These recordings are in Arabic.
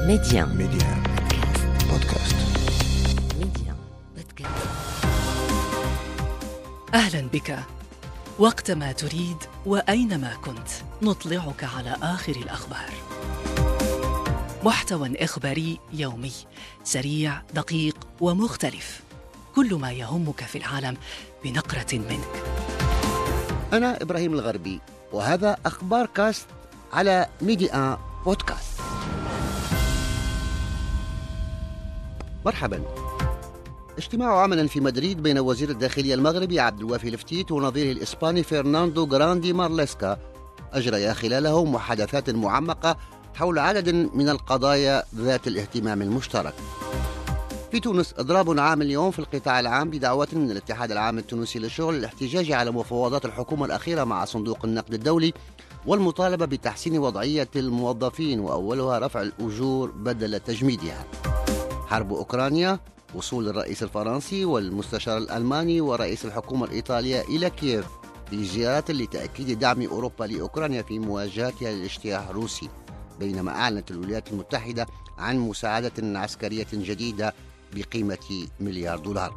ميديان بودكاست. ميديان بودكاست. أهلا بك. وقتما تريد وأينما كنت نطلعك على آخر الأخبار. محتوى إخباري يومي سريع دقيق ومختلف، كل ما يهمك في العالم بنقرة منك. أنا إبراهيم الغربي، وهذا أخبار كاست على ميديان بودكاست. مرحبا. اجتماع عمل في مدريد بين وزير الداخلية المغربي عبد الوافي الفتيت ونظيره الإسباني فرناندو غراندي مارليسكا أجريا خلاله محادثات معمقة حول عدد من القضايا ذات الاهتمام المشترك. في تونس إضراب عام اليوم في القطاع العام بدعوة من الاتحاد العام التونسي للشغل للاحتجاج على مفاوضات الحكومة الأخيرة مع صندوق النقد الدولي والمطالبة بتحسين وضعية الموظفين، وأولها رفع الأجور بدل تجميدها. حرب أوكرانيا، وصول الرئيس الفرنسي والمستشار الألماني ورئيس الحكومة الإيطالية إلى كييف في زيارة لتأكيد دعم أوروبا لأوكرانيا في مواجهتها للاجتياح الروسي، بينما أعلنت الولايات المتحدة عن مساعدة عسكرية جديدة بقيمة $1 مليار.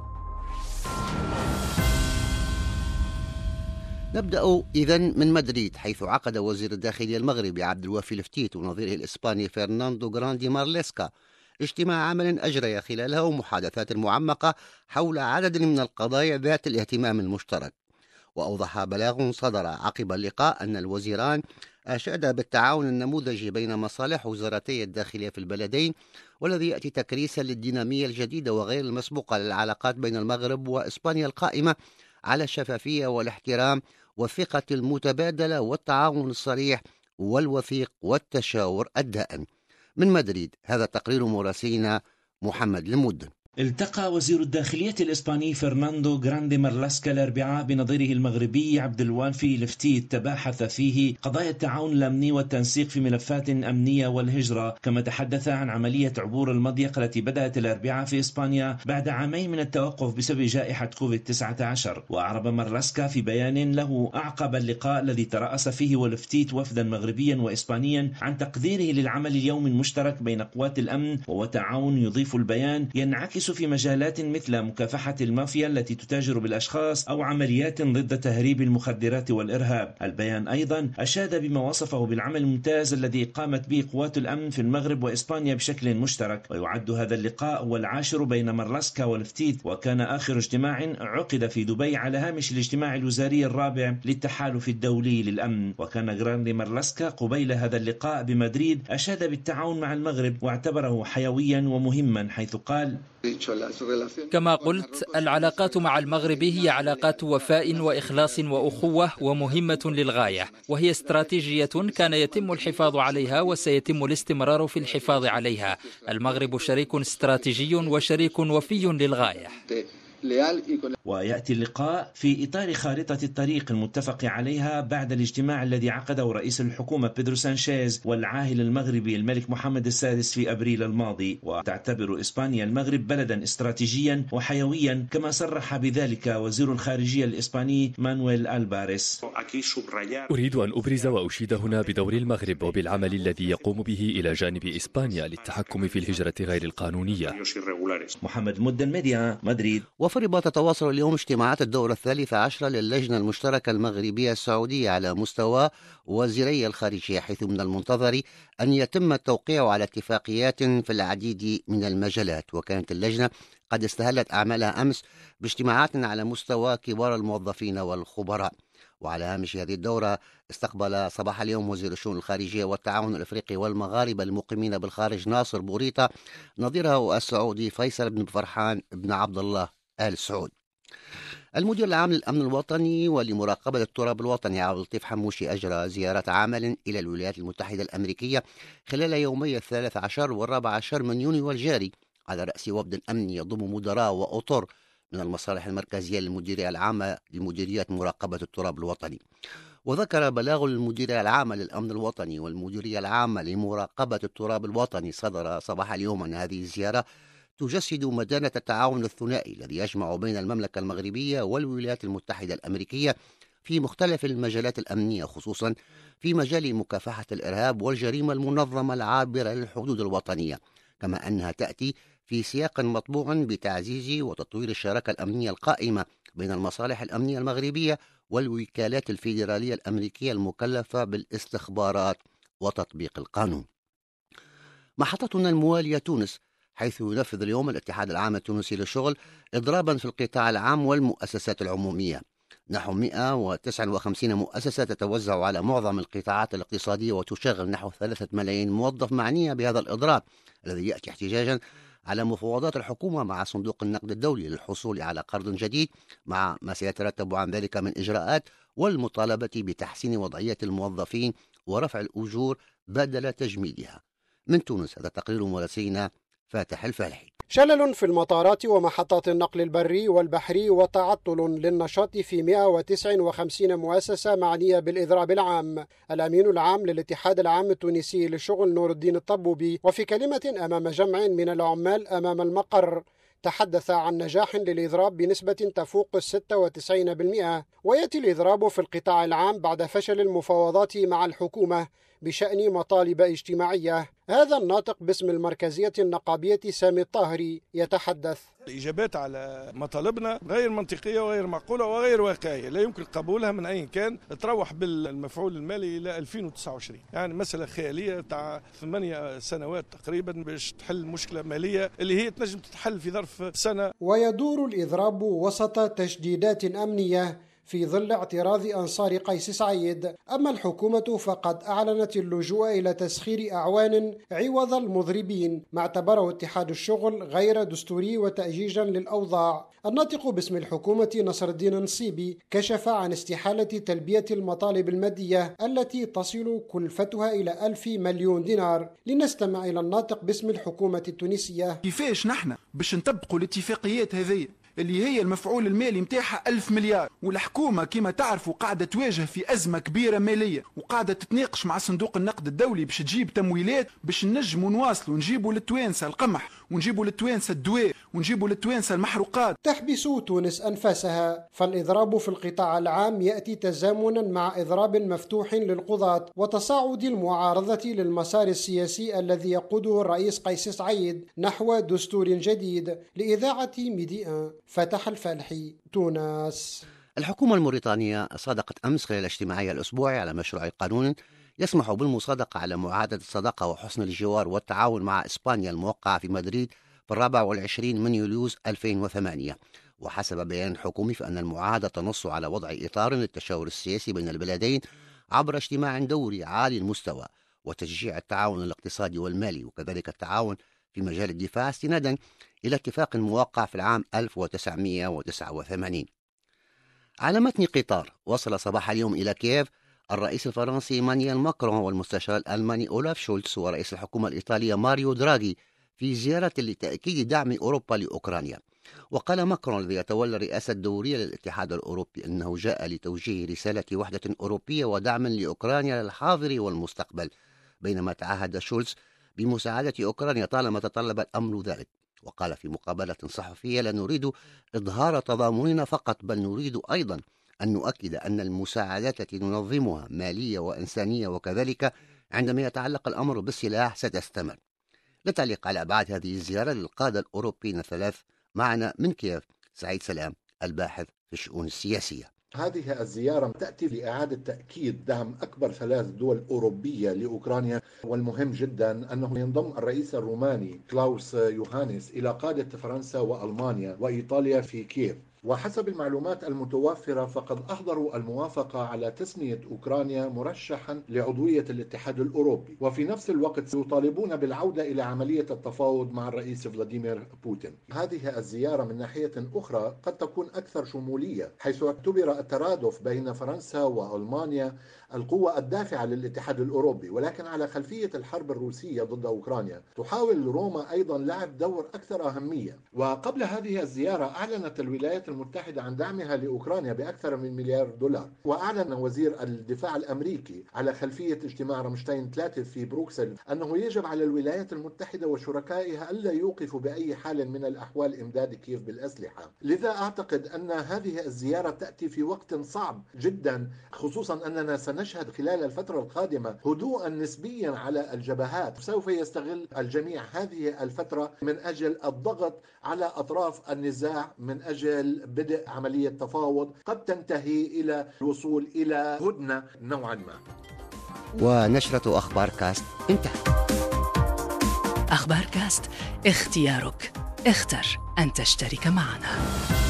نبدأ إذن من مدريد، حيث عقد وزير الداخلية المغربي عبد الوافي الفتيت ونظيره الإسباني فرناندو غراندي مارليسكا اجتماع عمل أجري خلاله محادثات معمقة حول عدد من القضايا ذات الاهتمام المشترك. وأوضح بلاغ صدر عقب اللقاء أن الوزيران أشادا بالتعاون النموذجي بين مصالح وزارتي الداخلية في البلدين، والذي يأتي تكريسا للدينامية الجديدة وغير المسبوقة للعلاقات بين المغرب وإسبانيا القائمة على الشفافية والاحترام والثقة المتبادلة والتعاون الصريح والوثيق والتشاور الدائم. من مدريد هذا تقرير مراسلنا محمد المدن. التقى وزير الداخلية الإسباني فرناندو غراندي مارليسكا الأربعاء بنظيره المغربي عبد الوافي الفتيت، تباحث فيه قضايا التعاون الأمني والتنسيق في ملفات أمنية والهجرة، كما تحدث عن عملية عبور المضيق التي بدأت الأربعاء في إسبانيا بعد عامين من التوقف بسبب جائحة كوفيد-19. وأعرب مارليسكا في بيان له أعقب اللقاء الذي ترأس فيه والفتيت وفدا مغربيا وإسبانيا عن تقديره للعمل اليومي المشترك بين قوات الأمن وتعاون. يضيف البيان ينعكس في مجالات مثل مكافحة المافيا التي تتاجر بالأشخاص أو عمليات ضد تهريب المخدرات والإرهاب. البيان أيضا أشاد بما وصفه بالعمل الممتاز الذي قامت به قوات الأمن في المغرب وإسبانيا بشكل مشترك. ويعد هذا اللقاء هو العاشر بين مارليسكا والفتيت، وكان آخر اجتماع عقد في دبي على هامش الاجتماع الوزاري الرابع للتحالف الدولي للأمن. وكان غراندي مارليسكا قبيل هذا اللقاء بمدريد أشاد بالتعاون مع المغرب واعتبره حيويا ومهما، حيث قال: كما قلت، العلاقات مع المغرب هي علاقات وفاء وإخلاص وأخوة ومهمة للغاية، وهي استراتيجية كان يتم الحفاظ عليها وسيتم الاستمرار في الحفاظ عليها. المغرب شريك استراتيجي وشريك وفي للغاية. ويأتي اللقاء في إطار خارطة الطريق المتفق عليها بعد الاجتماع الذي عقده رئيس الحكومة بيدرو سانشيز والعاهل المغربي الملك محمد السادس في أبريل الماضي. وتعتبر إسبانيا المغرب بلدا استراتيجيا وحيويا، كما صرح بذلك وزير الخارجية الإسباني مانويل ألباريس. أريد أن أبرز وأشيد هنا بدور المغرب وبالعمل الذي يقوم به إلى جانب إسبانيا للتحكم في الهجرة غير القانونية. محمد مدن، ميديا، مدريد. وفي الرباط تتواصل اليوم اجتماعات الدورة 13 للجنة المشتركة المغربية السعودية على مستوى وزيري الخارجية، حيث من المنتظر أن يتم التوقيع على اتفاقيات في العديد من المجالات. وكانت اللجنة قد استهلت أعمالها أمس باجتماعات على مستوى كبار الموظفين والخبراء. وعلى هامش هذه الدورة استقبل صباح اليوم وزير الشؤون الخارجية والتعاون الأفريقي والمغاربة المقيمين بالخارج ناصر بوريطة نظيره السعودي فيصل بن فرحان بن عبد الله آل سعود. المدير العام للأمن الوطني ولمراقبة التراب الوطني عبد اللطيف حموشي أجرى زيارة عمل إلى الولايات المتحدة الأمريكية خلال يومي 13 و14 من يونيو الجاري، على رأس وفد أمني يضم مدراء وأطر من المصالح المركزية للمديرية العامة لمديرية مراقبة التراب الوطني. وذكر بلاغ المديرية العامة للأمن الوطني والمديرية العامة لمراقبة التراب الوطني صدر صباح اليوم أن هذه الزيارة تجسد مدانة التعاون الثنائي الذي يجمع بين المملكة المغربية والولايات المتحدة الأمريكية في مختلف المجالات الأمنية، خصوصا في مجال مكافحة الإرهاب والجريمة المنظمة العابرة للحدود الوطنية، كما أنها تأتي في سياق مطبوع بتعزيز وتطوير الشراكة الأمنية القائمة بين المصالح الأمنية المغربية والوكالات الفيدرالية الأمريكية المكلفة بالاستخبارات وتطبيق القانون. محطتنا الموالية تونس، حيث ينفذ اليوم الاتحاد العام التونسي للشغل إضرابا في القطاع العام والمؤسسات العمومية. نحو 159 مؤسسة تتوزع على معظم القطاعات الاقتصادية وتشغل نحو 3 ملايين موظف معنية بهذا الإضراب الذي يأتي احتجاجا على مفاوضات الحكومة مع صندوق النقد الدولي للحصول على قرض جديد، مع ما سيترتب عن ذلك من إجراءات والمطالبة بتحسين وضعية الموظفين ورفع الأجور بدل تجميدها. من تونس هذا تقرير مراسلنا فاتح الفالحي. شلل في المطارات ومحطات النقل البري والبحري وتعطل للنشاط في 159 مؤسسة معنية بالإضراب العام. الأمين العام للاتحاد العام التونسي للشغل نور الدين الطبوبي وفي كلمة أمام جمع من العمال أمام المقر تحدث عن نجاح للإضراب بنسبة تفوق 96%، ويأتي الإضراب في القطاع العام بعد فشل المفاوضات مع الحكومة بشأن مطالب اجتماعية. هذا الناطق باسم المركزية النقابية سامي الطاهري يتحدث: الإجابات على مطالبنا غير منطقية وغير معقولة وغير واقعية، لا يمكن قبولها من أي كان. تروح بالمفعول المالي إلى 2029، يعني مسألة خيالية تاع 8 سنوات تقريبا باش تحل مشكلة مالية اللي هي تنجم تتحل في ظرف سنة. ويدور الإضراب وسط تشديدات أمنية في ظل اعتراض أنصار قيس سعيد. أما الحكومة فقد أعلنت اللجوء إلى تسخير أعوان عوض المضربين، ما اعتبره اتحاد الشغل غير دستوري وتأجيجا للأوضاع. الناطق باسم الحكومة نصر الدين النصيبي كشف عن استحالة تلبية المطالب المادية التي تصل كلفتها إلى 1000 مليون دينار. لنستمع إلى الناطق باسم الحكومة التونسية: كيفاش نحن باش نطبقوا الاتفاقيات هذه اللي هي المفعول المالي متاعها 1000 مليار، والحكومة كما تعرفوا قاعدة تواجه في أزمة كبيرة مالية وقاعدة تتناقش مع صندوق النقد الدولي باش تجيب تمويلات باش نجموا نواصلوا نجيبوا للتوانسة القمح ونجيبوا للتوانسة الدواء ونجيبوا للتوانسة المحروقات. تحبس تونس أنفاسها، فالإضراب في القطاع العام يأتي تزامنا مع إضراب مفتوح للقضاة وتصاعد المعارضة للمسار السياسي الذي يقوده الرئيس قيس سعيد نحو دستور جديد. لإذاعة ميدي 1 فتح الفالحي، تونس. الحكومة الموريتانية صادقت أمس خلال اجتماعها الأسبوعي على مشروع قانون يسمح بالمصادقة على معاهدة الصداقة وحسن الجوار والتعاون مع إسبانيا الموقعة في مدريد في 24 من يوليوز 2008. وحسب بيان حكومي فإن المعاهدة تنص على وضع إطار للتشاور السياسي بين البلدين عبر اجتماع دوري عالي المستوى وتشجيع التعاون الاقتصادي والمالي وكذلك التعاون في مجال الدفاع استنادا إلى اتفاق موقع في العام 1989. على متن قطار وصل صباح اليوم إلى كييف الرئيس الفرنسي إيمانويل ماكرون والمستشار الألماني أولاف شولتز ورئيس الحكومة الإيطالية ماريو دراغي في زيارة لتأكيد دعم أوروبا لأوكرانيا. وقال ماكرون الذي يتولى الرئاسة الدورية للاتحاد الأوروبي أنه جاء لتوجيه رسالة وحدة أوروبية ودعم لأوكرانيا للحاضر والمستقبل، بينما تعهد شولتز بمساعدة أوكرانيا طالما تطلب الأمر ذلك. وقال في مقابلة صحفية: لا نريد إظهار تضامننا فقط، بل نريد أيضا أن نؤكد أن المساعدات التي ننظمها مالية وإنسانية وكذلك عندما يتعلق الأمر بالسلاح ستستمر. للتعليق على أبعاد هذه الزيارة للقادة الأوروبيين الثلاث معنا من كييف سعيد سلام الباحث في الشؤون السياسية. هذه الزيارة تأتي لإعادة تأكيد دعم أكبر 3 دول أوروبية لأوكرانيا، والمهم جدا أنه ينضم الرئيس الروماني كلاوس يوهانيس إلى قادة فرنسا وألمانيا وإيطاليا في كييف. وحسب المعلومات المتوفرة فقد أحضروا الموافقة على تسمية أوكرانيا مرشحا لعضوية الاتحاد الأوروبي، وفي نفس الوقت يطالبون بالعودة إلى عملية التفاوض مع الرئيس فلاديمير بوتين. هذه الزيارة من ناحية أخرى قد تكون أكثر شمولية، حيث اعتبر الترادف بين فرنسا وألمانيا القوة الدافعة للاتحاد الأوروبي، ولكن على خلفية الحرب الروسية ضد أوكرانيا تحاول روما أيضا لعب دور أكثر أهمية. وقبل هذه الزيارة أعلنت الولايات المتحدة عن دعمها لأوكرانيا بأكثر من $1 مليار. وأعلن وزير الدفاع الأمريكي على خلفية اجتماع رمشتاين 3 في بروكسل أنه يجب على الولايات المتحدة وشركائها ألا يوقفوا بأي حال من الأحوال إمداد كييف بالأسلحة. لذا أعتقد أن هذه الزيارة تأتي في وقت صعب جدا، خصوصا أننا سنشهد خلال الفترة القادمة هدوءا نسبيا على الجبهات. سوف يستغل الجميع هذه الفترة من أجل الضغط على أطراف النزاع من أجل بدء عملية تفاوض قد تنتهي إلى الوصول إلى هدنة نوعا ما. ونشرة أخبار كاست انتهت. أخبار كاست، اختيارك، اختر أن تشترك معنا.